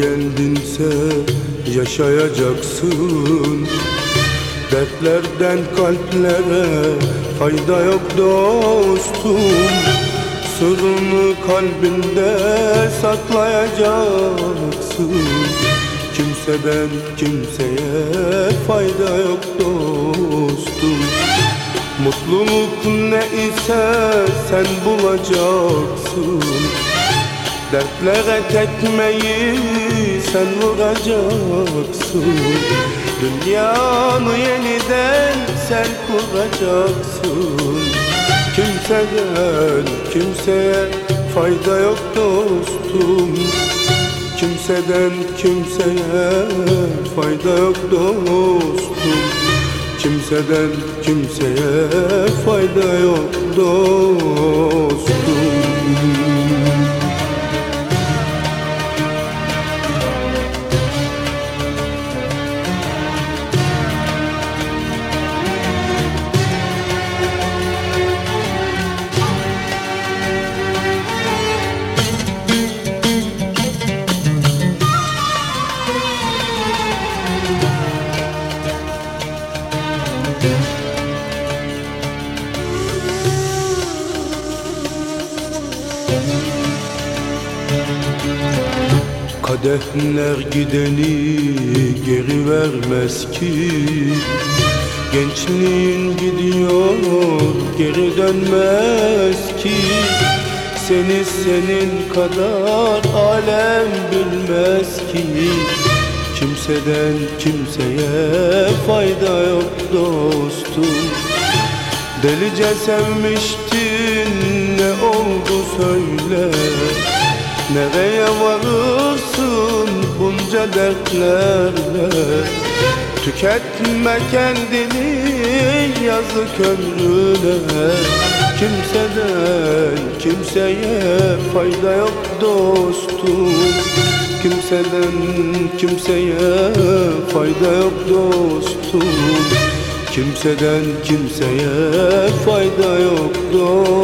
geldinse yaşayacaksın. Dertlerden kalplere fayda yok dostum. Sırrını kalbinde saklayacaksın. Kimseden kimseye fayda yok dostum. Mutluluk ne ise sen bulacaksın. Dertlere tekmeyi sen vuracaksın. Dünyanı yeniden sen kuracaksın. Kimseden kimseye fayda yok dostum. Kimseden kimseye fayda yok dostum. Kimseden kimseye fayda yok dostum. Kadehler gideni geri vermez ki. Gençliğin gidiyor geri dönmez ki. Seni senin kadar alem bilmez ki. Kimseden kimseye fayda yok dostum. Delice sevmiştin, ne oldu söyle. Nereye varırsın bunca dertlerle? Tüketme kendini yazık ömrüne. Kimseden kimseye fayda yok dostum. Kimseden kimseye fayda yok dostum. Kimseden kimseye fayda yok dostum.